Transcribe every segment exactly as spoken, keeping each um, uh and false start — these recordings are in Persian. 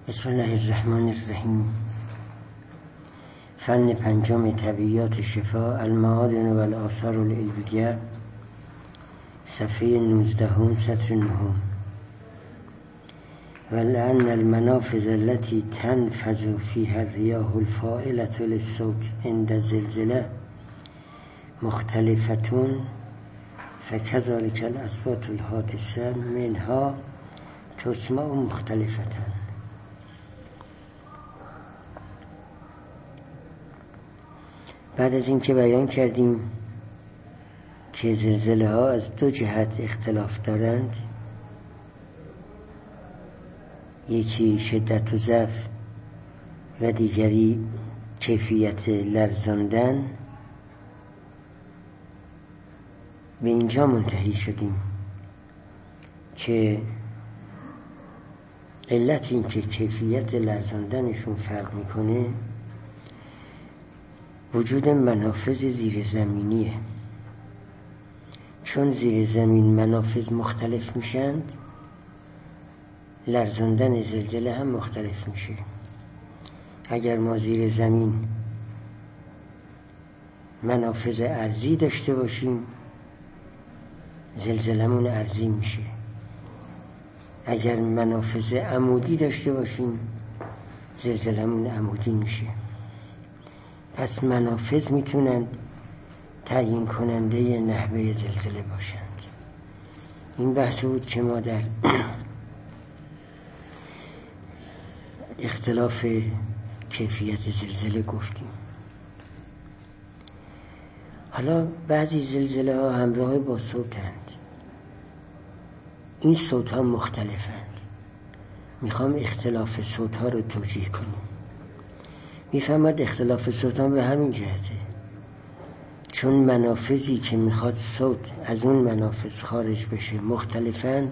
بسم الله الرحمن الرحیم. فن پنجم طبیعیات شفا، المعادن و الآثار العلویه، صفحه نوزدهم سطر نهم. ولأن المنافذ التي تنفذ فيها الرياح الفاعلة للصوت عند الزلزلة مختلفة فكذلك الأصوات الحادثة منها تسمع مختلفة. بعد از این که بیان کردیم که زلزله ها از دو جهت اختلاف دارند، یکی شدت و ضعف و دیگری کیفیت لرزاندن، به اینجا منتهی شدیم که علت این که کیفیت لرزاندنشون فرق میکنه وجود منافذ زیر زمینیه. چون زیر زمین منافذ مختلف میشند، لرزاندن زلزله هم مختلف میشه. اگر ما زیر زمین منافذ ارضی داشته باشیم، زلزله‌مون ارضی میشه. اگر منافذ عمودی داشته باشیم، زلزله‌مون عمودی میشه. پس منافذ میتونند تعیین کننده نحوه زلزله باشند. این بحث بود که ما در اختلاف کیفیت زلزله گفتیم. حالا بعضی زلزله ها همراه با صوتند. این صوت ها مختلفند. میخوام اختلاف صوت ها رو توجیه کنیم. میفهمد اختلاف صوت ها به همین جهته، چون منافذی که میخواد صوت از اون منافذ خارج بشه مختلفند،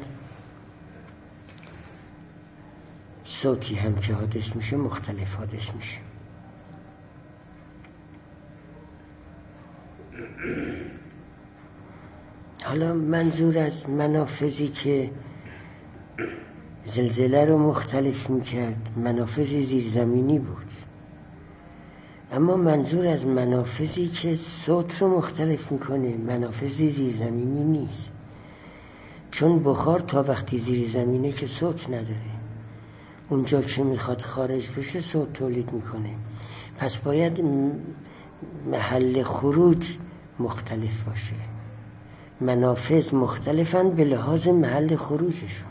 صوتی هم که حادث میشه مختلف حادث میشه. حالا منظور از منافذی که زلزله رو مختلف میکرد منافذ زیرزمینی بود، اما منظور از منافذی که صوت رو مختلف میکنه منافذ زیرزمینی نیست. چون بخار تا وقتی زیر زمینه که صوت نداره، اونجا که میخواد خارج بشه صوت تولید میکنه. پس باید محل خروج مختلف باشه. منافذ مختلفن به لحاظ محل خروجشون.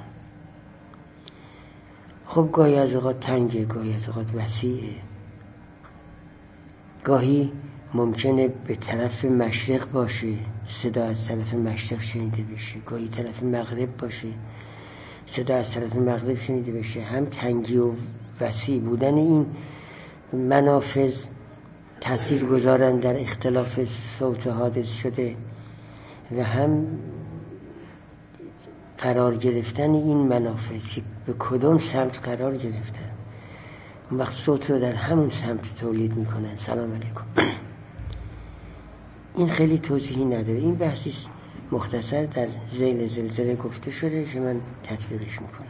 خب گاهی از اوقات تنگه، گاهی از اوقات وسیعه. گاهی ممکنه به طرف مشرق باشه، صدا از طرف مشرق شنیده بشه، گاهی طرف مغرب باشه، صدا از طرف مغرب شنیده بشه. هم تنگی و وسیع بودن این منافذ تأثیر گذارن در اختلاف صوت حادث شده، و هم قرار گرفتن این منافذ که به کدوم سمت قرار گرفتن، اون وقت صوت رو در همون سمت تولید میکنن. سلام علیکم. این خیلی توضیحی نداره. این بحثی مختصر در ذیل زلزله گفته شده که من تطبیقش میکنم.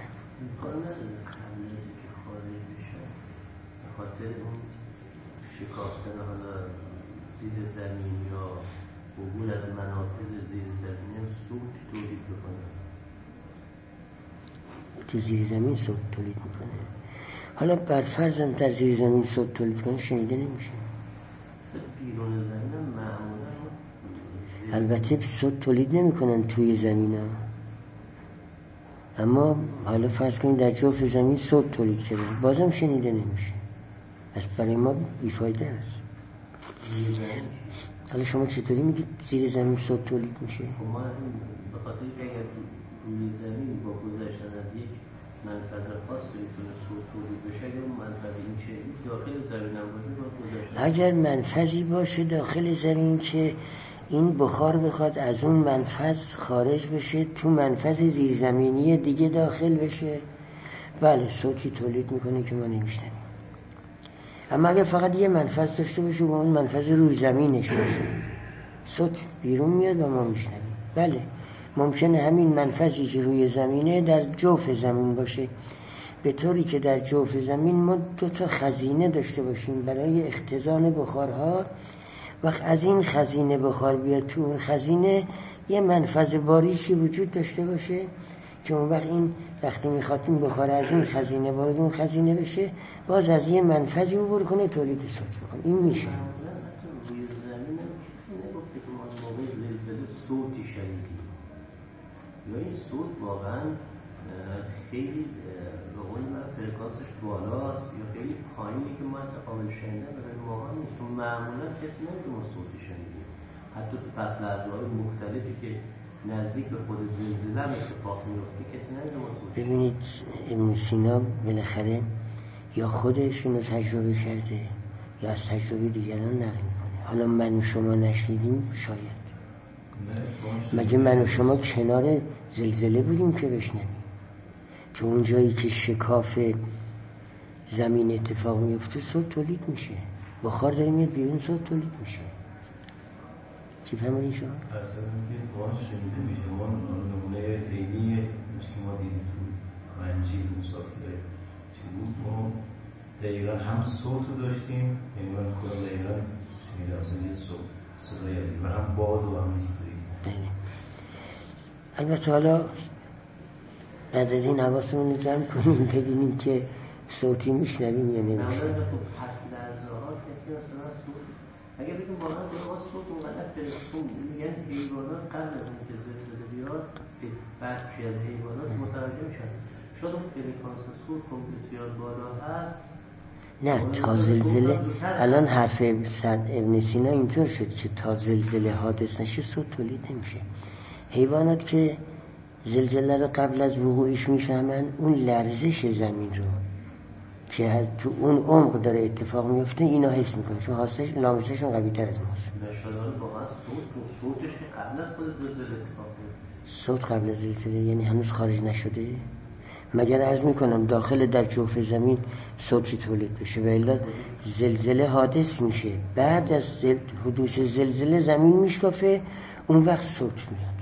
خاطر اون شکافتن حالا زیر زمین یا عبور از منافذ زیر زمین صوت تولید بکنه. تو زیر زمین صوت تولید میکنه. حالا بر فرضم در زیر زمین صوت تولید کنه شنیده نمیشه. بیرون زمین معمولا البته صوت تولید نمیکنن توی زمین ها، اما حالا فرض کنید در جوف زمین صوت تولید کردن، بازم شنیده نمیشه. پس برای ما بیفایده است. حالا شما چطوری میگید زیر زمین صوت تولید میشه؟ ما به خاطر که اگر روی زمین با گذشتن از یک منفذ خاص میتونه صوت تولید بشه، اگر اون منفذ این چه داخل زمین هم باشه با گذشتن، اگر منفذی باشه داخل زمین که این بخار بخواد از اون منفذ خارج بشه تو منفذ زیرزمینی دیگه داخل بشه، بله صوتی تولید میکنه که ما نمیشنویم. اما اگر فقط یه منفذ داشته باشه و اون منفذ روی زمینش باشه، صوت بیرون میاد و ما میشنویم. بله ممکنه همین منفذی که روی زمینه در جوف زمین باشه، به طوری که در جوف زمین ما دو تا خزینه داشته باشیم برای اختزان بخارها. وقت از این خزینه بخار بیاد تو اون خزینه یه منفذ باریکی وجود داشته باشه که اون وقت این وقتی میخواد این بخار از این خزینه وارد اون خزینه بشه باز از یه منفذی عبور کنه تولید صوت بکنه. این میشه. روی زمین کسی نگفته که ما موقع زلزله صوتی شنیدیم یا این صوت واقعا خیلی روی من فرکانسش بالاست یا خیلی پایینی که ما حتی قابل شنیدن برای ماها نیست. چون معمولا کسی نمیگه ما صوتی شنیدیم. حتی تو پس لحظه‌های مختلفی که نزدیک به خود زلزله هم اتفاق میفته کسی نمیگه ما صوتی. ببینید ابن سینا بالاخره یا خودش اینو تجربه کرده یا از تجربه دیگران نقل میکنه. حالا من و شما نشنیدیم شاید. مگه من و شما کنار زلزله بودیم که بشنویم؟ تو اون جایی که شکاف زمین اتفاق میفته صوت تولید میشه، بخار داره میاد بیرون صوت تولید میشه. چی فهمیدین شما؟ پس که اتفاقا شنیده میشه. ما نمونه خیلی که ما دیدیم تو منجیل موساکره چی بود، ما دقیقا هم صوت رو داشتیم، یعنی من خودم دقیقا شنیده اصلا یه صوت صدایی و هم باد و هم صدایی. بله. البته حالا بعد از این حواسمون رو جمع کنیم ببینیم که صوتی میشنویم یا نمیشنویم. معمولا تو پس لحظه ها کسی اصلا صوت اگر بگیم واقعا ما صوت اونقدر فرستون میگن حیوانات قبل از اینکه زلزله بیاد برخی از حیوانات متوجه میشن. شاید اون فرکانس صوت چون بسیار بالا هست. نه تا زلزله الان حرف ابن سینا اینطور شد که تا زلزله حادث نشه صوت تولید نمیشه. حیوانات که زلزله رو قبل از وقوعش میفهمن، اون لرزش زمین رو که تو اون عمق داره اتفاق میفته اینا حس میکنن، چون حاسش لامسشون قوی تر از ماست. نشانال واقعا صوت و صوتش که قبل از خود زلزله اتفاق میفته. صوت قبل از زلزله یعنی هنوز خارج نشده؟ مگر عرض میکنم داخل در جوف زمین صوتی تولید بشه و الا زلزله حادث میشه، بعد از زل... حدوث زلزله زمین میشکافه، اون وقت صوت میاد.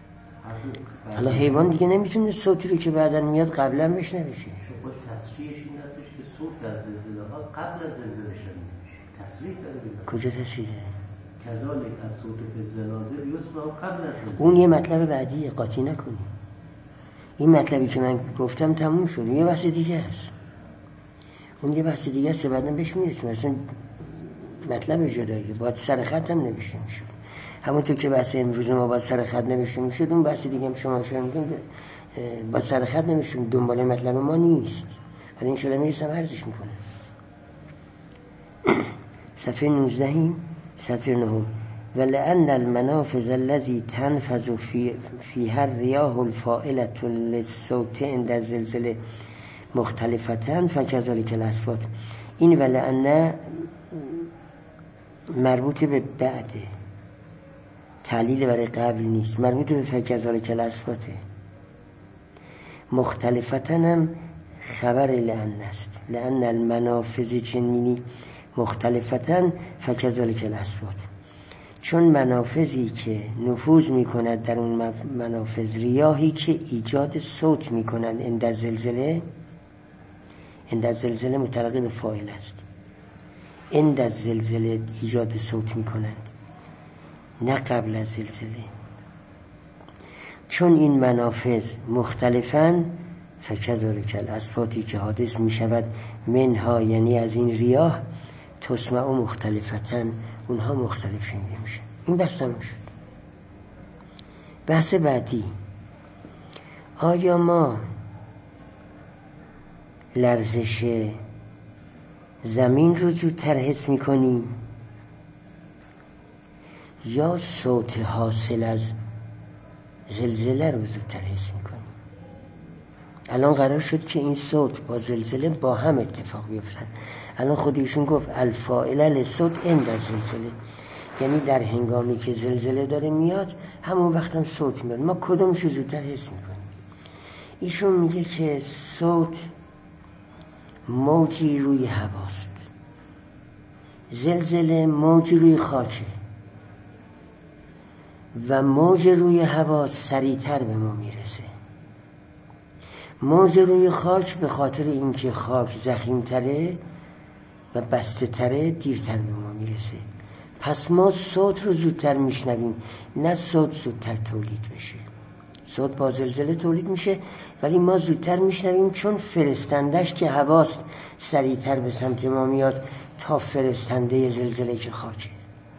حالا حیوان دیگه نمیتونه صوتی رو که بعداً میاد قبلا بشنوه. چون باش تصریحش این هستش که صوت در زلزله ها قبل از زلزله شنیده میشه. تصریح داره بیدن. کجا تصریح داره؟ کذالک از صوت فی الزلازل یسمع قبل از زلزله. اون یه مطلب بعدیه، قاطی نکنی. این مطلبی که من گفتم تموم شد، یه بحث دیگه هست. اون یه بحث دیگه است، بعداً بهش میرسیم. مثلا مطلب جداییه، باید سر خط هم نوشته میشه. همونطور که بحث امروز ما باید سر خط نوشته میشه، اون بحث دیگه هم شما شما میگن باید سر خط نوشته، دنبال مطلب ما نیست. ولی ان شاءالله میرسم عرضش میکنم. صفحه نوزده صفحه نه. ولأن المنافذ الذي تنفذ في فيها الرياح الفائلة للصوت عند الزلزله مختلفة فكذلك الأصوات. این ولأن مربوط به بعده، تعلیل برای قبل نیست، مربوط به فکذالک الأصوات. مختلفتن هم خبر لأن است، لأن المنافذ چنینی مختلفتن فکذالک الأصوات. چون منافذی که نفوذ میکند در اون منافذ، ریاحی که ایجاد صوت میکنند عند زلزله، عند زلزله متعلق به فاعل است، عند زلزله ایجاد صوت میکنند نه قبل از زلزله. چون این منافذ مختلفن فکذالک الأصواتی که حادث می شود منها، یعنی از این ریاح، تسمع و مختلفتن، اونها مختلف شنیده میشه. این بحث تموم شد. بحث بعدی، آیا ما لرزش زمین رو زودتر حس میکنیم یا صوت حاصل از زلزله رو زودتر حس میکنیم؟ الان قرار شد که این صوت با زلزله با هم اتفاق بیفتن. الان خودشون گفت الفاعله للصوت عند زلزله، یعنی در هنگامی که زلزله داره میاد همون وقت هم صوت میاد. ما کدومش رو زودتر حس میکنیم؟ ایشون میگه که صوت موجی روی هواست، زلزله موجی روی خاکه و موج روی هوا سریعتر به ما میرسه. موج روی خاک به خاطر اینکه خاک ضخیم‌تره و بسته تره دیرتر به ما میرسه. پس ما صوت رو زودتر میشنویم، نه صوت زودتر تولید بشه. صوت با زلزله تولید میشه ولی ما زودتر میشنویم، چون فرستندش که هواست سریعتر به سمت ما میاد تا فرستنده زلزله که خاکه.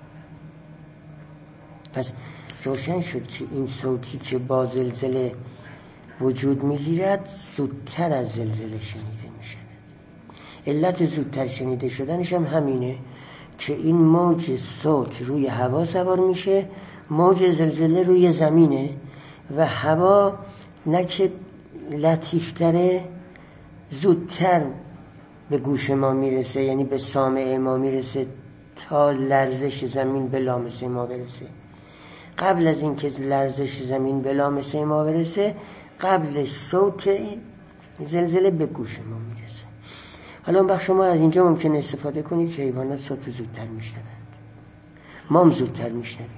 پس روشن شد که این صوتی که با زلزله وجود میگیرد زودتر از زلزله شنیده میشه. علت زودتر شنیده شدنش هم همینه که این موج صوت روی هوا سوار میشه، موج زلزله روی زمینه و هوا نه که لطیفتره زودتر به گوش ما میرسه، یعنی به سامع ما میرسه تا لرزش زمین به لامسه ما برسه. قبل از اینکه لرزش زمین به لامسه ما برسه، قبل صوت زلزله به گوش ما میرسه. حالا اون وقت شما از اینجا ممکن استفاده کنید که حیوانات صوت زودتر میشنوند، ما هم زودتر میشنویم.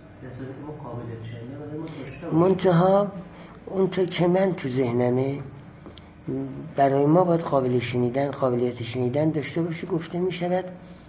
منتها اونطور که من تو ذهنمه، برای ما باید قابل شنیدن قابلیت شنیدن داشته باشه. گفته میشود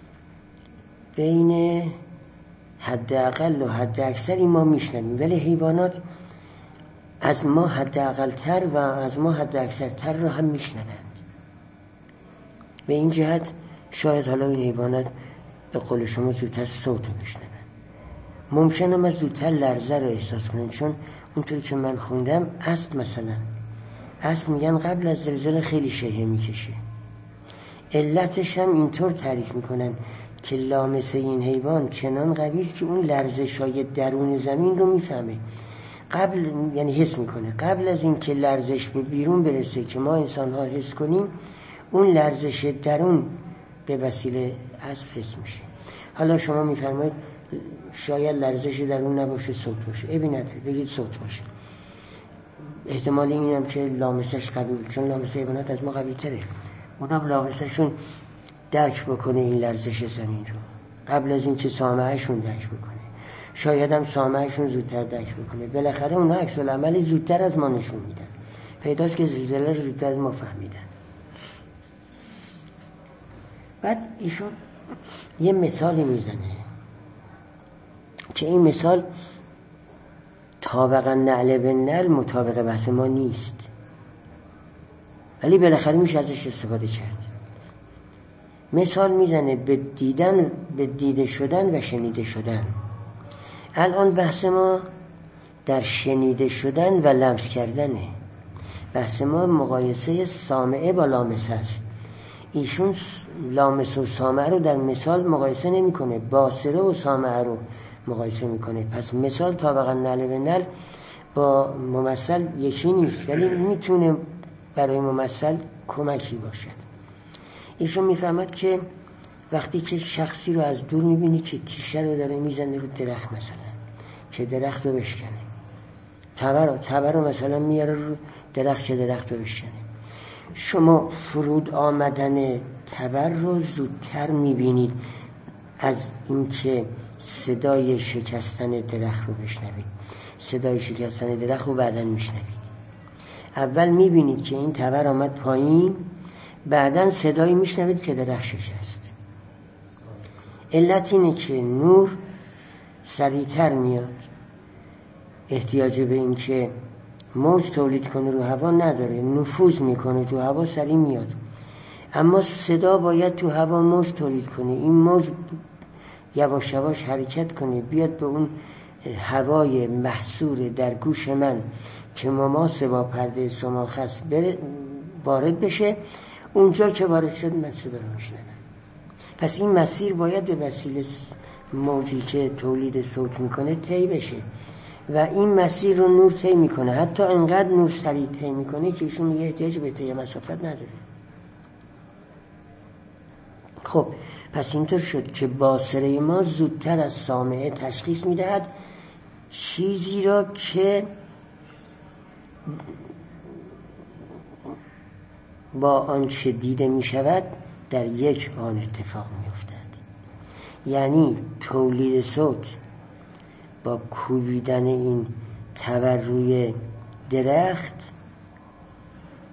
بین حد اقل و حد اکثری ما میشنویم، ولی حیوانات از ما حد اقل تر و از ما حد اکثر تر رو هم میشنوند. به این جهت شاید حالا این حیوانات به قول شما زودتر صوت رو بشنوند. ممکنه ما زودتر لرزه رو احساس کنن، چون اونطوری که من خوندم اسب مثلا اسب میگن قبل از زلزله خیلی شیهه میکشه. علتش هم اینطور تعریف میکنن که لامسه این حیوان چنان قوی است که اون لرزش‌های درون زمین رو میفهمه، قبل یعنی حس میکنه. قبل از این که لرزش به بیرون برسه که ما انسان ها حس کنیم، اون لرزش درون به وسیله اسب حس میشه. حالا شما میفرمایید شاید لرزش درون نباشه، صوت باشه. ابی نداره، بگید صوت باشه. احتمال اینم که لامسش قوی بود، چون لامسه حیوانات از ما قوی تره. اونم لامسهشون درک بکنه این لرزش زمین رو قبل از این که سامعشون درک بکنه. شاید هم سامعشون زودتر درک بکنه. بالاخره اونها عکس العملی زودتر از ما نشون میدن. پیداست که زلزله رو زودتر از ما فهمیدن. بعد ایشون یه مثالی میزنه که این مثال طابقا نعل به نعل مطابق بحث ما نیست، ولی بالاخره میشه ازش استفاده کرد. مثال میزنه به دیدن، به دیده شدن و شنیده شدن. الان بحث ما در شنیده شدن و لمس کردنه. بحث ما مقایسه سامعه با لامسه است. ایشون لامسه و سامعه رو در مثال مقایسه نمی کنه، باصره و سامعه رو مقایسه میکنه. پس مثال طابقا نعل به نعل با ممثل یکی نیست، ولی میتونه برای ممثل کمکی باشد. ایشون میفهمد که وقتی که شخصی رو از دور میبینی که تیشه رو داره میزنه رو درخت، مثلا که درخت رو بشکنه، تبر رو تبر رو مثلا میاره رو درخت که درخت رو بشکنه، شما فرود آمدن تبر رو زودتر میبینید از اینکه صدای شکستن درخت رو بشنوید. صدای شکستن درخت رو بعداً میشنوید. اول میبینید که این تبر آمد پایین، بعداً صدایی میشنوید که درخت شکست. علت اینه که نور سریعتر میاد، احتیاج به این که موج تولید کنه رو هوا نداره، نفوذ میکنه تو هوا، سریع میاد. اما صدا باید تو هوا موج تولید کنه، این موج یواش یواش حرکت کنه، بیاد به اون هوای محصور در گوش من که مماس با پرده سماخ بره وارد بشه. اونجا که وارد شد من صدا رو میشنوم. پس این مسیر باید به وسیله موجی که تولید صوت میکنه طی بشه و این مسیر رو نور طی میکنه. حتی انقدر نور سریع طی میکنه که ایشون میگه احتیاج به طی مسافت نداره. خب پس اینطور شد که باصره ما زودتر از سامعه تشخیص میدهد چیزی را که با آنچه دیده می شود در یک آن اتفاق می افتد. یعنی تولید صوت با کوبیدن این تبر روی درخت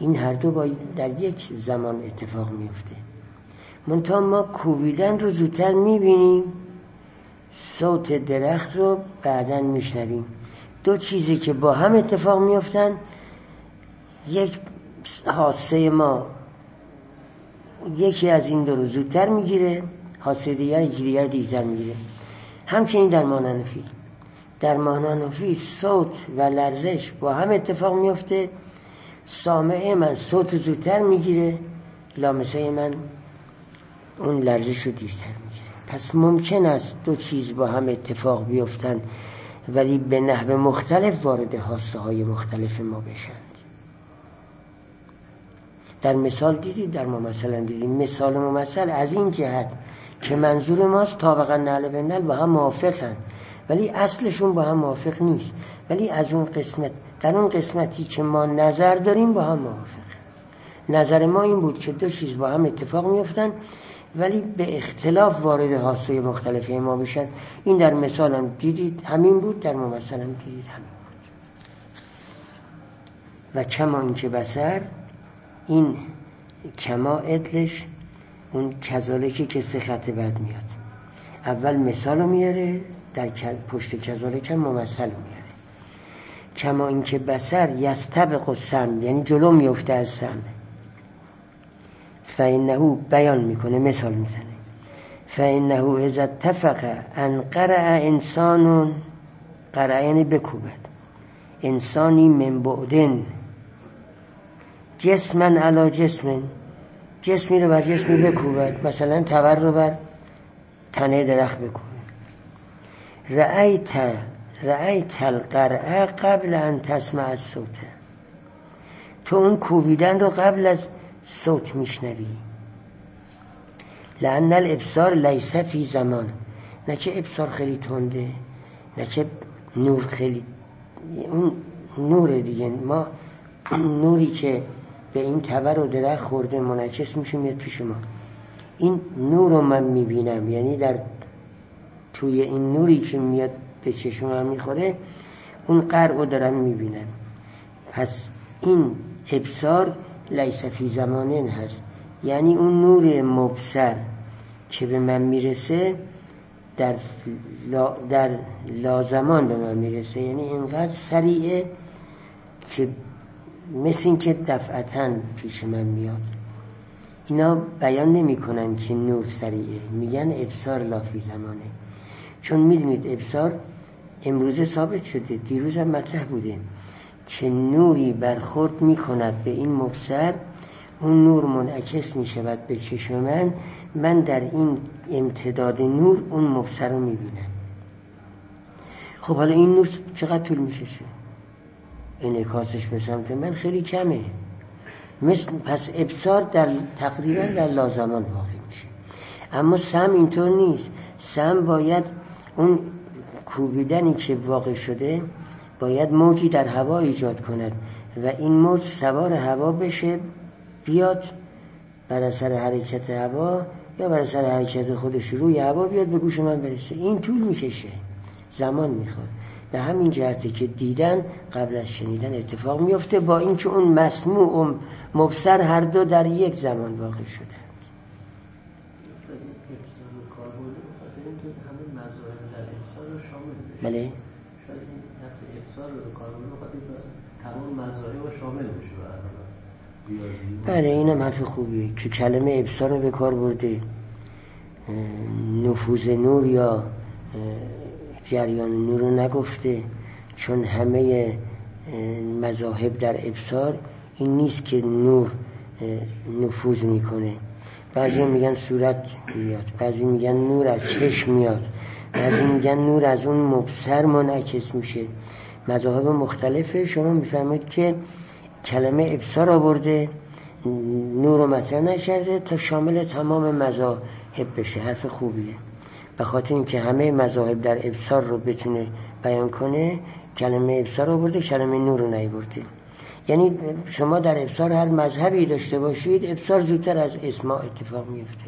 این هر دو با در یک زمان اتفاق میفته. منتها ما کوبیدن رو زودتر میبینیم، صوت درخت رو بعداً میشنویم. دو چیزی که با هم اتفاق میفتن، یک حاسه ما یکی از این دو رو زودتر میگیره، حاسه دیگر یکی دیگر دیرتر میگیره. همچنین در مانانفی در مانانفی صوت و لرزش با هم اتفاق میفته، سامع من صوت زودتر میگیره، لامسه من اون لرزش رو دیرتر میگیره. پس ممکن است دو چیز با هم اتفاق بیفتن ولی به نحو مختلف وارد حاسه های مختلف ما بشند. در مثال دیدید، در ممثل هم دیدید. مثال ممثل از این جهت که منظور ماست طابقا نعل به نعل با هم موافقن ولی اصلشون با هم موافق نیست، ولی از اون قسمت در اون قسمتی که ما نظر داریم با هم موافقن. نظر ما این بود که دو چیز با هم اتفاق میفتن ولی به اختلاف وارد حاسه مختلفه ما بشن. این در مثال هم دیدید همین بود، در ممثل هم دیدید همین بود. و کما این که بصر، این کما ادلش اون کذالکی که سه خط بعد میاد. اول مثال رو میاره، در پشت کذالک هم ممثل میاره. کما این که بصر یستبق السمع، یعنی جلو میفته از سمع. فإنه بیان میکنه، مثال میزنه. فإنه اذا اتفق ان قرأ انسان، قرأ یعنی بکوبد، انسانی من بعدن جسما علی جسم، جسمی رو بر جسمی بکوبد، مثلا تبر رو بر تنه درخت بکوبد. رأیت رأیت القرأ قبل ان تسمع الصوت، تو اون کوبیدن رو قبل از صوت میشنوی. لأن الابصار لیس فی زمان، نه که ابصار خیلی تنده، نه که نور خیلی، اون نور دیگه، ما نوری که به این تبر و درخت خورده منعکس میشه میاد پیش ما، این نور رو من میبینم، یعنی در توی این نوری که میاد به چشمم میخوره اون قرع رو دارم میبینم. پس این ابصار لیس فی زمانن هست، یعنی اون نور مبصر که به من میرسه در لا در لازمان به من میرسه، یعنی اینقدر سریعه که مثل این که دفعتاً پیش من میاد. اینا بیان نمی کنن که نور سریعه، میگن ابصار لا فی زمانه. چون میدونید ابصار امروزه ثابت شده، دیروز هم مطرح بوده که نوری برخورد میکند به این مبصر، اون نور منعکس میشود به چشم من، من در این امتداد نور اون مبصر رو میبینم. خب حالا این نور چقدر طول میکشه؟ انعکاسش به سمت من خیلی کمه. مثل پس ابصار در تقریبا در لازمان واقع میشه. اما سمع اینطور نیست. سمع باید اون کوبیدنی که واقع شده باید موجی در هوا ایجاد کند و این موج سوار هوا بشه، بیاد بر اثر حرکت هوا یا بر اثر حرکت خودش روی هوا بیاد به گوش من برسه. این طول میکشه، زمان میخواد. به همین جهته که دیدن قبل از شنیدن اتفاق میفته، با اینکه اون مسموع و مبصر هر دو در یک زمان واقع شدند. بله؟ شاید این نفس ابصار رو کاربرد بخاطر تمام مظاهر رو شامل بشه. بله اینم حرف خوبیه که کلمه ابصار رو به کار برده. نفوذ نور یا جریان نور رو نگفته، چون همه مذاهب در ابصار این نیست که نور نفوذ میکنه. بعضی میگن صورت میاد، بعضی میگن نور از چشم میاد، بعضی میگن نور از اون مبصر منعکس میشه. مذاهب مختلفه. شما میفهمید که کلمه ابصار آورده، نور رو مطرح نکرده تا شامل تمام مذاهب بشه. حرف خوبیه. به خاطر اینکه همه مذاهب در ابصار رو بتونه بیان کنه، کلمه ابصار آورده، کلمه نور رو نیاورده. یعنی شما در ابصار هر مذهبی داشته باشید، ابصار زودتر از اسماع اتفاق میفته.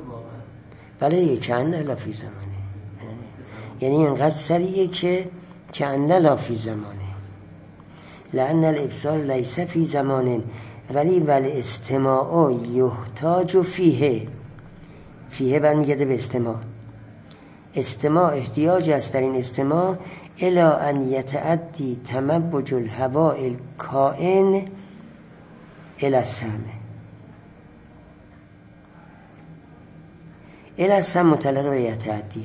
بله یه چند لفی زمانه، یعنی اینقدر سریعه که که ان لا فی زمانه لأن الابصار لیس فی زمان ولی ول استماع یحتاج فیه. فیه برمیگرده به استماع. استماع احتیاج است در این استماع الی ان یتعدی تموج الهواء الکائن الی السمع. الی السمع متعلق به یتعدیه.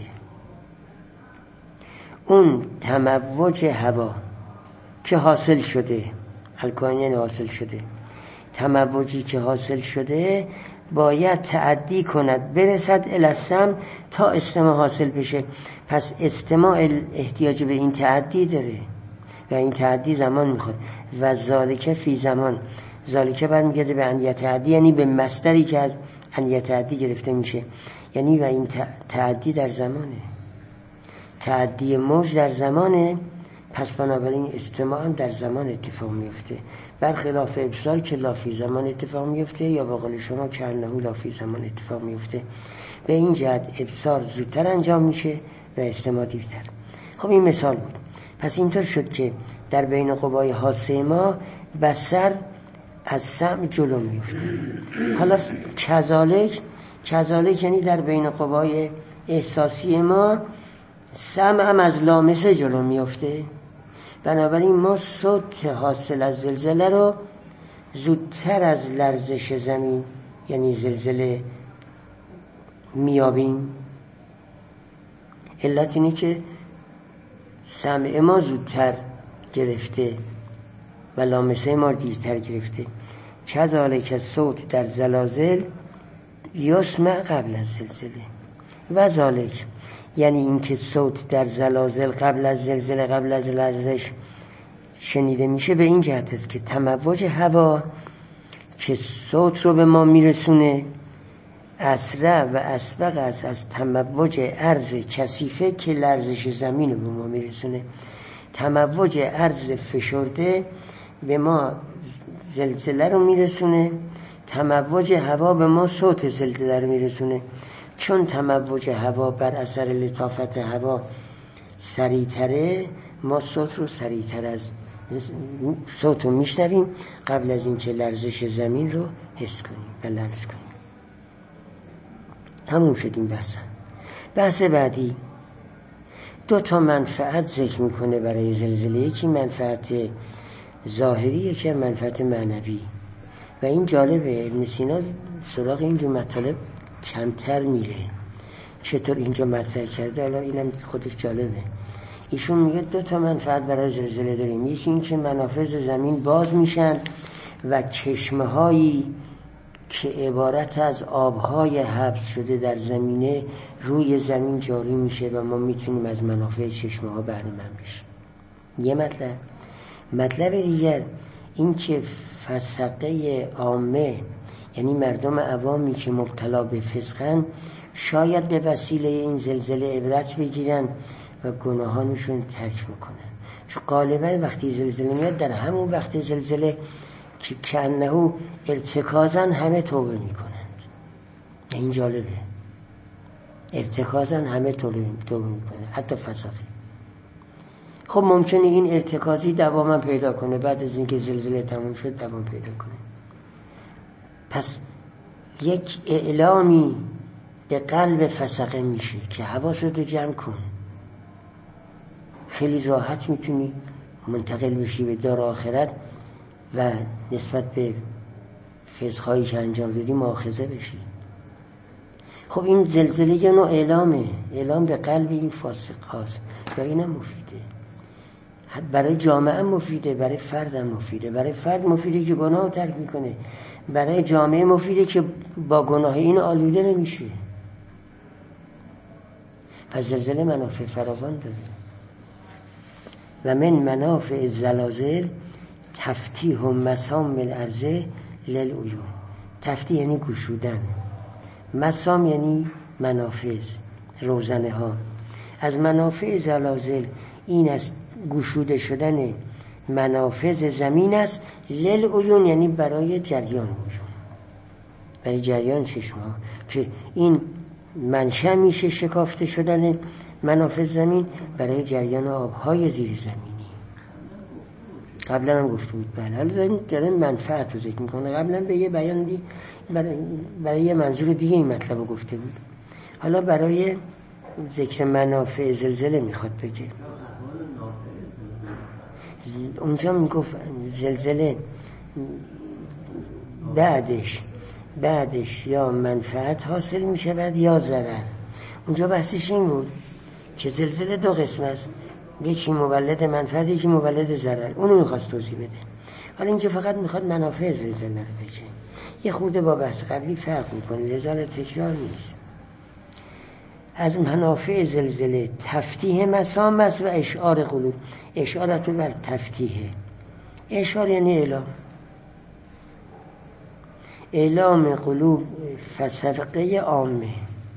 اون تموج هوا که حاصل شده، الکائن یعنی حاصل شده، تموجی که حاصل شده باید تعدی کند برسد الی السمع تا استماع حاصل بشه. پس استماع احتیاج به این تعدی داره و این تعدی زمان میخواد. و ذالک فی زمان، ذالک برمیگرده به ان یتعدی، یعنی به مصدری که از ان یتعدی گرفته میشه، یعنی و این تعدی در زمانه، تعدی موج در زمانه. پس بنابراین استماع هم در زمان اتفاق میفته، برخلاف ابصار که لا فی زمان اتفاق میفته، یا به قول شما که انه لا فی زمان اتفاق میفته. به این جهت ابصار زودتر انجام میشه و استماع دیرتر. خب این مثال بود. پس اینطور شد که در بین قوای حاسه ما بصر از سمع جلو میفته. حالا کذالک، کذالک یعنی در بین قوای احساسی ما سمع هم از لامسه جلو میفته. بنابراین ما صوت حاصل از زلزله رو زودتر از لرزش زمین یعنی زلزله میابیم. علت اینه که سمع ما زودتر گرفته و لامسه ما دیرتر گرفته. کذالک صوت در زلازل یسمع قبل از زلزله. و ذالک یعنی اینکه صوت در زلازل قبل از زلزله، قبل از لرزش شنیده میشه به این جهت است که تموج هوا که صوت رو به ما میرسونه اسرع و اسبق است از تموج ارض کثیفه که لرزش زمین رو به ما میرسونه. تموج ارض فشرده به ما زلزله رو میرسونه، تموج هوا به ما صوت زلزله رو میرسونه. چون تموج هوا بر اثر لطافت هوا سریعتره، ما صوت رو سریعتر از صوت رو میشنویم قبل از اینکه لرزش زمین رو حس کنیم و لمس کنیم. تموم شدیم بحثا. بحث بعدی دو تا منفعت ذکر میکنه برای زلزله. یکی منفعت ظاهری، یکی منفعت معنوی. و این جالبه، ابن سینا سراغ اینجور مطالب کمتر میره. چطور اینجا مطرح کرده؟ حالا اینم خودش جالبه. ایشون میگه دو تا منفعت برای زلزله داریم. یکی این که منافذ زمین باز میشن و چشمه هایی که عبارت از آبهای حبس شده در زمینه روی زمین جاری میشه و ما میتونیم از منافع چشمه ها بهره مند بشیم. یه مطلب. مطلب دیگر این که فسقه عامه، یعنی مردم عوامی که مبتلا به فسقن، شاید به وسیله این زلزله عبرت بگیرن و گناهانشون ترک بکنن. چون غالبا وقتی زلزله میاد در همون وقت زلزله که کنهو ارتکازن همه توبه میکنند. این جالبه، ارتکازن همه توبه میکنند، حتی فسقه. خب ممکنه این ارتکازی دواما پیدا کنه، بعد از اینکه زلزله تموم شد دوام پیدا کنه. پس یک اعلامی به قلب فسقه میشه که حواستو جمع کن، خیلی راحت میتونی منتقل بشی به دار آخرت و نسبت به فسقهایی که انجام دادی مؤاخذه بشی. خب این زلزله یه نوع اعلامه، اعلام به قلب این فاسق هاست و اینم مفیده، برای جامعه مفیده، برای فرد هم مفیده. برای فرد مفیده که گناه رو ترک میکنه، برای جامعه مفیده که با گناه این آلوده نمیشه. پس زلزله منافع فراوان داره. و من منافع زلازل تفتیح و مسام الارض للعیون. تفتیح یعنی گشودن، مسام یعنی منافذ، روزنه ها. از منافع زلازل این است گشوده شدن منافذ زمین است، للعیون یعنی برای جریان عیون، برای جریان چشم ها، که این منشأ میشه شکافته شدن منافذ زمین برای جریان آبهای زیر زمینی. قبلا هم گفته بود. بله حالا داریم داریم منفعت رو ذکر میکنه. قبلا به یه بیان دی برای, برای یه منظور دیگه این مطلب رو گفته بود. حالا برای ذکر منافع زلزله میخواد بگه. اونجا میگفت زلزله بعدش بعدش یا منفعت حاصل میشود یا ضرر. اونجا بحثش این بود که زلزله دو قسم است، یکی مولد منفعت یکی مولد ضرر. اونو میخواست توضیح بده. حالا اینجا فقط میخواد منافع زلزله رو بگه. یه خورده با بحث قبلی فرق میکنه، لذا تکرار نیست. از منافع زلزله تفتیح مسام است و اشعار قلوب. اشارت بر تفتیحه. اشعار یعنی اعلام اعلام قلوب فسقه عامه.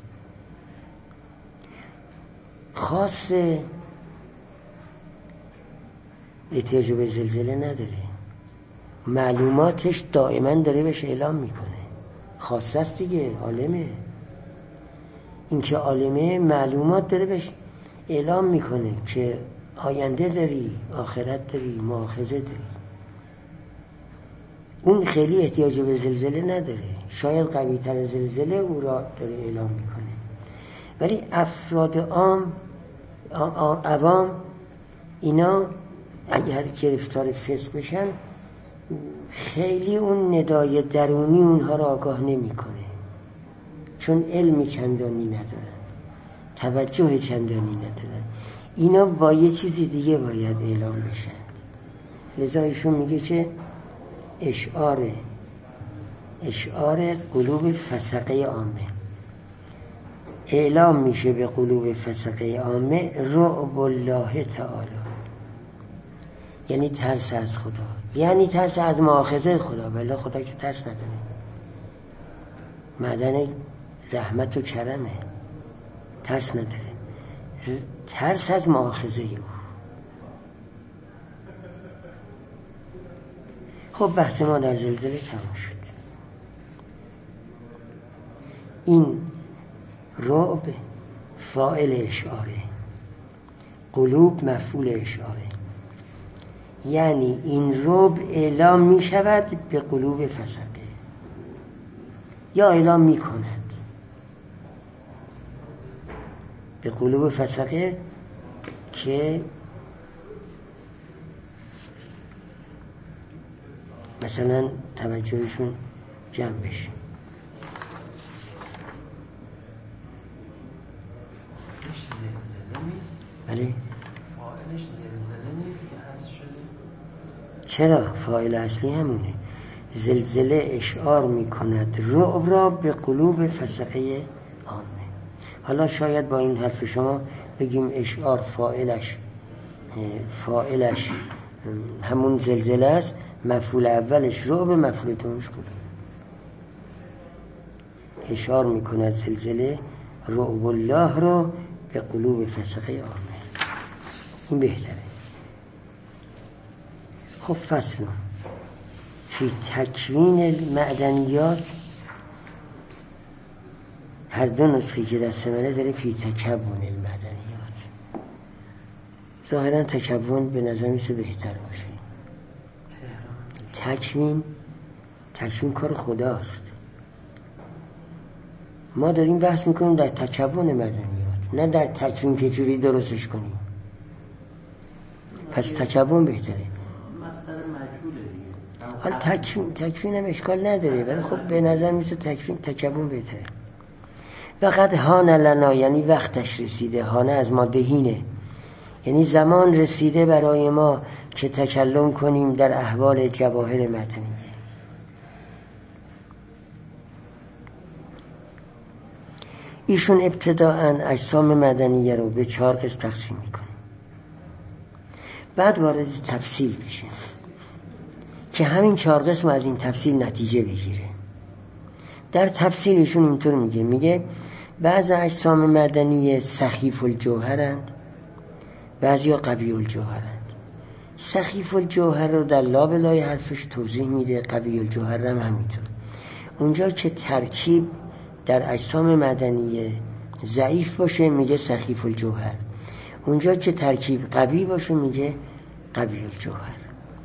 خاص احتیاج به زلزله نداره، معلوماتش دائما داره بهش اعلام میکنه. خاص است دیگه، عالمه. این که عالمه معلومات داره بهش اعلام میکنه که آینده داری، آخرت داری، مؤاخذه داری. اون خیلی احتیاج به زلزله نداره، شاید قوی تر زلزله او را داره اعلام میکنه. ولی افراد عام عوام اینا اگر گرفتار فسق بشن خیلی اون ندای درونی اونها را آگاه نمیکنه، چون علمی چندانی ندارن، توجه چندانی ندارن. اینا با یه چیزی دیگه باید اعلام بشن. لذا ایشون میگه که اشعار اشعار قلوب فسقه عامه اعلام میشه به قلوب فسقه عامه رعب الله تعالی، یعنی ترس از خدا، یعنی ترس از مؤاخذه خدا. بله خدا که ترس نداره، معدن رحمت و کرمه، ترس نداره. ترس از مؤاخذه او. خب بحث ما در زلزله تمام شد. این رعب فاعل اشعاره، قلوب مفعول اشعاره. یعنی این رعب اعلام می شود به قلوب فسقه، یا اعلام می کند به قلوب فسقه که مثلا توجهشون جمع بشه. بله فاعلش زلزله نیست که هست شده؟ چرا؟ فاعل اصلی همونه. زلزله اشعار می کند رعب را به قلوب فسقه عامه. حالا شاید با این حرف شما بگیم اشعار فاعلش فاعلش همون زلزله است، مفعول اولش رعب، مفعول دومش قلوب. اشعار می کند زلزله رعب الله را به قلوب فسقه عامه. این بهتره. خب فصل فی تکوین المعدنیات، هر دو نسخی که دست منه داره فی تکون المعدنیات. ظاهرا تکون به نظر میسه بهتر باشه. تکوین تکوین کار خداست. ما داریم بحث میکنیم در تکون مدنیات، نه در تکوین که جوری درستش کنیم. پس تکون بهتره. حالا تکوین تکوین هم اشکال نداره، ولی خب به نظر میسه تکوین تکون بهتره. وقت هان لنا، یعنی وقتش رسیده. هانه از ما دهینه، یعنی زمان رسیده برای ما که تکلم کنیم در احوال جواهر مدنیه. ایشون ابتداءً اجسام مدنیه رو به چهار قسم تقسیم میکنه، بعد وارد تفصیل بشه که همین چهار قسم از این تفصیل نتیجه بگیره. در تفصیل ایشون اینطور میگه میگه بعض اجسام مدنیه سخیف الجوهرند، بعضی ها قوی الجوهرند. سخیف الجوهر رو در لابلای حرفش توضیح میده، قوی الجوهر هم همینطور. اونجا که ترکیب در اجسام مدنیه ضعیف باشه میگه سخیف الجوهر، اونجا که ترکیب قوی باشه میگه قوی الجوهر.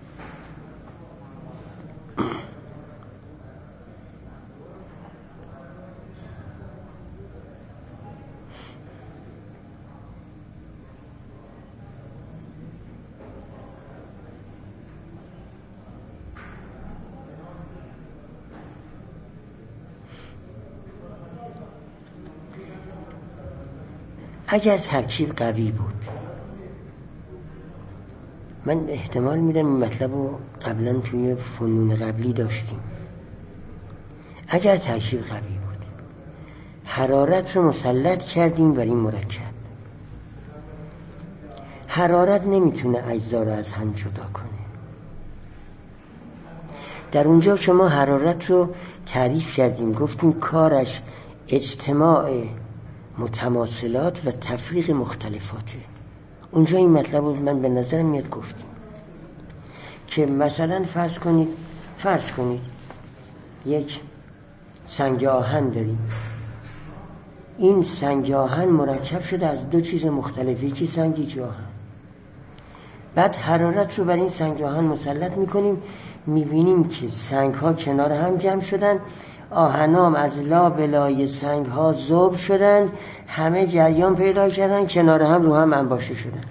اگر ترکیب قوی بود، من احتمال میدم این مطلب رو قبلا توی فنون قبلی داشتیم، اگر ترکیب قوی بود حرارت رو مسلط کردیم بر این مرکب، حرارت نمیتونه اجزا رو از هم جدا کنه. در اونجا که ما حرارت رو تعریف کردیم گفتیم کارش اجتماع متماثلات و تفریق مختلفاته، اونجا این مطلب رو من به نظرم میاد گفتیم که مثلا فرض کنید فرض کنید یک سنگ آهن داریم، این سنگ آهن مرکب شده از دو چیز مختلف، یکی سنگ یکی آهن، بعد حرارت رو بر این سنگ آهن مسلط میکنیم، میبینیم که سنگ ها کنار هم جمع شدن، آهنام از لابلای سنگ ها ذوب شدن، همه جریان پیدا کردن، کنار هم رو هم انباشته شدن.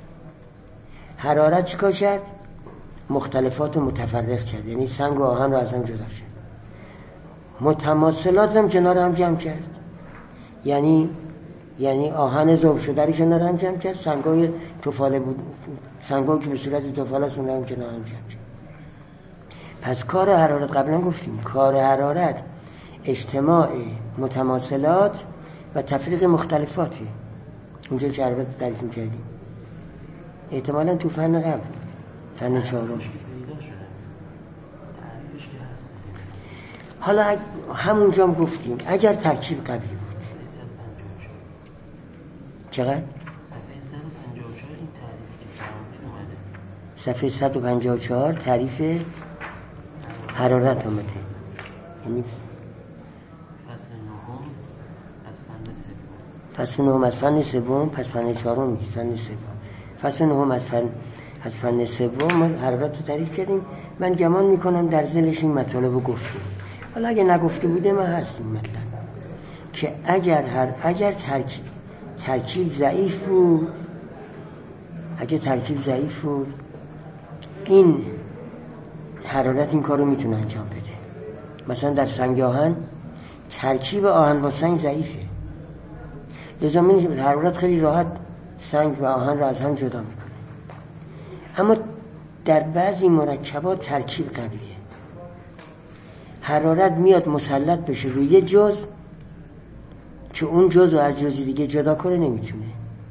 حرارت چیکار کرد؟ مختلفات رو متفرق کرد، یعنی سنگ و آهن رو از هم جدا شد. متماثلات هم کنار هم جمع کرد، یعنی یعنی آهن ذوب شده رو کنار هم جمع کرد، سنگای تفاله بود، سنگایی که به صورت تفاله است اونها هم کنار هم جمع کرد. پس کار حرارت قبلا گفتیم کار حرارت اجتماع متماثلات و تفریق مختلفاتی، اونجا که حرارت تعریف می‌کردیم احتمالاً تو فن قبل فن چهارم. حالا همونجا هم گفتیم اگر ترکیب قوی بود چقدر؟ صفحه صد و پنجاه و چهار تعریف حرارت اومده، یعنی فصل نهم از فن سوم، پس فن چهارم نیست، فن سوم. فصل نهم از فن از فن سوم ما حرارت رو تعریف کردیم. من گمان میکنم در ذیلش این مطالب رو گفتیم، حالا اگه نگفته بوده ما هستیم مطلب که اگر هر اگر ترکیب ترکیب ضعیف بود اگه ترکیب ضعیف بود این حرارت این کار رو میتونه انجام بده. مثلا در سنگ آهن ترکیب آهن با سنگ ضعیفه، لذا حرارت خیلی راحت سنگ و آهن رو از هم جدا میکنه. اما در بعضی مرکبات ترکیب قویه، حرارت میاد مسلط بشه روی یه جزء که اون جزء رو از جزء دیگه جدا کنه نمیتونه،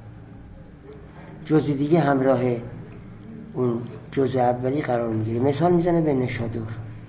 جزء دیگه همراه اون جزء اولی قرار میگیره. مثال میزنه به نشادر.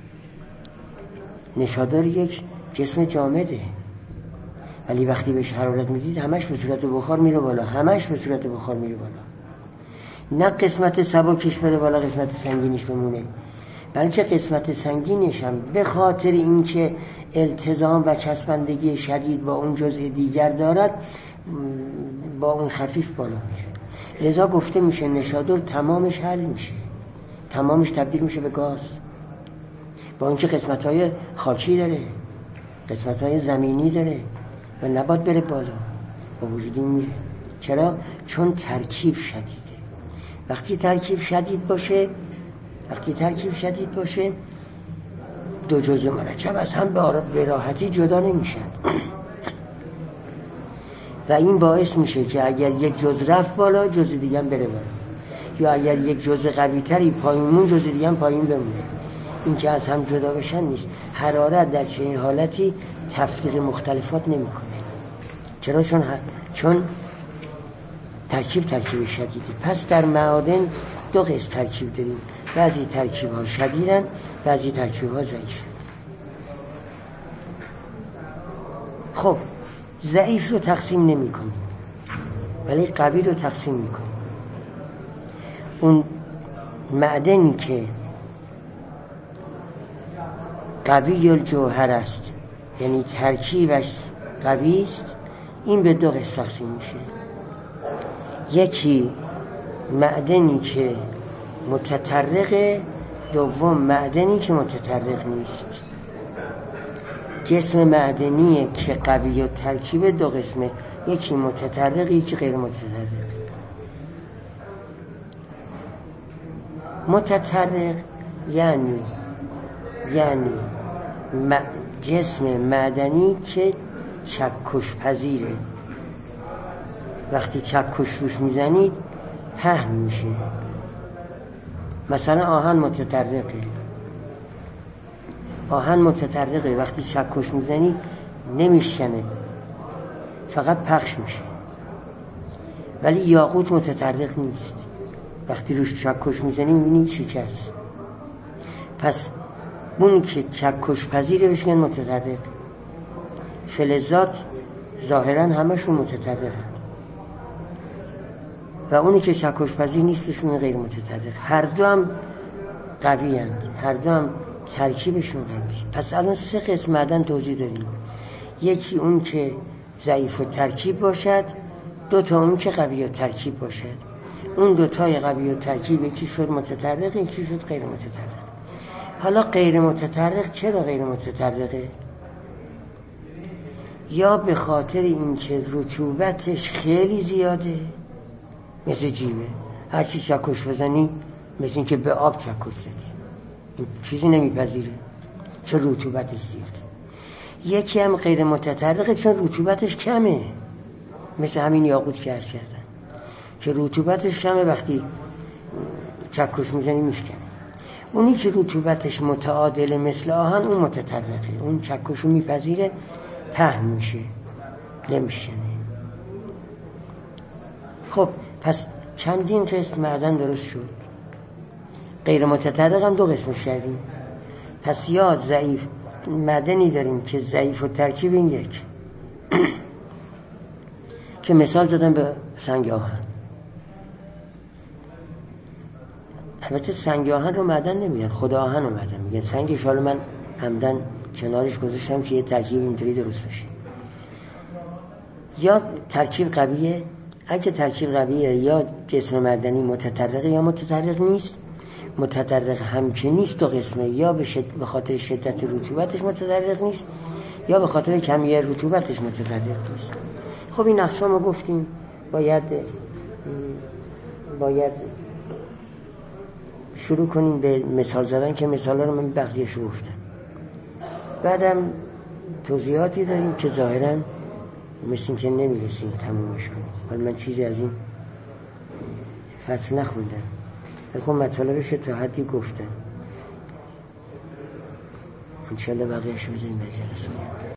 نشادر یک جسم جامده ولی وقتی بهش حرارت میدید همش به صورت بخار میره بالا، همش به صورت بخار میره بالا، نه قسمت سبکش بره بالا قسمت سنگینش بمونه، بلکه قسمت سنگینش هم به خاطر اینکه التزام و چسبندگی شدید با اون جزء دیگر دارد با اون خفیف بالا میره. لذا گفته میشه نشادر تمامش حل میشه، تمامش تبدیل میشه به گاز، با اینکه قسمت‌های خاکی داره، قسمت‌های زمینی داره و نباید بره بالا، با وجودی میره. چرا؟ چون ترکیب شدیده. وقتی ترکیب شدید باشه وقتی ترکیب شدید باشه دو جزء مرکب از هم به راحتی جدا نمیشن و این باعث میشه که اگر یک جزء رفت بالا جزء دیگه هم بره بالا، یا اگر یک جزء قوی تری پایین مون جزء دیگه هم پایین بمونه. این که از هم جدا بشن نیست. حرارت در چنین حالتی تفریق مختلفات نمیکنه. چرا؟ چون چون ترکیب ترکیب شدیده. پس در معادن دو قسم ترکیب داریم، بعضی ترکیب ها شدیدن بعضی ترکیب ها ضعیفن. خب ضعیف رو تقسیم نمی کنیم ولی قوی رو تقسیم می کنیم. اون معدنی که قوی الجوهر است یعنی ترکیبش قوی است این به دو قسم تقسیم میشه. یکی معدنی که متطرقه، دوم معدنی که متطرق نیست. جسم معدنی که قوی و ترکیب دو قسمه، یکی متطرق یکی غیر متطرق. متطرق یعنی یعنی جسم معدنی که چکش پذیره، وقتی چکش روش میزنید پهن میشه. مثلا آهن متطرقه، آهن متطرقه وقتی چکش میزنید نمیشکنه، فقط پخش میشه. ولی یاقوت متطرق نیست، وقتی روش چکش میزنید میبینید شکست. پس اون که چکش پذیره بهش میگن متطرق. فلزات ظاهرا همشون متطرقن و اونی که چکش پذیر نیست بهش میگن غیر متطرق. هر دو هم قوی هستند، هر دو هم ترکیبشون قوی است. پس الان سه قسم معدن توضیح دادیم. یکی اون که ضعیف و ترکیب باشد، دو تا اون که قوی و ترکیب باشد. اون دو تای قوی و ترکیب، یکی شد متطرق یکی شد غیر متطرق. حالا غیر متطرق چرا غیر متطرقه؟ یا به خاطر اینکه رطوبتش خیلی زیاده، مثل جیبه، هرچی چکش بزنی مثل اینکه به آب چکش زدی، این چیزی نمیپذیره چون رطوبتش زیاده. یکی هم غیر متطرقه چون رطوبتش کمه، مثل همین یاقوت که عرض کردن که رطوبتش کمه، وقتی چکش میزنی میشکنه. اونی که رطوبتش متعادله مثل آهن اون متطرقه، اون چکشو میپذیره، پهن میشه، نمیشکنه. خب پس چندین قسم معدن درست شد. غیر متطرق هم دو قسمش کردیم. پس یا ضعیف معدنی داریم که ضعیف و ترکیب این یک که مثال زدن به سنگ آهن. البته سنگ آهن رو معدن نمیگن، خود آهن رو معدن میگن. سنگش حالا من عمدن کنارش گذاشتم که یه ترکیب اینطوری درست بشه. یا ترکیب قویه، اگه ترکیب قویه یا جسم معدنی متطرق یا متطرق نیست. متطرق هم که نیست دو قسمه، یا به, شد... به خاطر شدت رطوبتش متطرق نیست یا به خاطر کمیت رطوبتش متطرق نیست. خب این اقسام رو گفتیم. باید باید شروع کنیم به مثال زدن که مثال رو من بخشیش رو گفتم. بعدم توضیحاتی داریم که ظاهراً مثل این که نمیرسیم تمومش کنیم، ولی من چیزی از این فصل نخوندم، ولی خب مطالبش تا حدی گفتم. انشالله بقیه‌اش رو بزنیم در جلسه.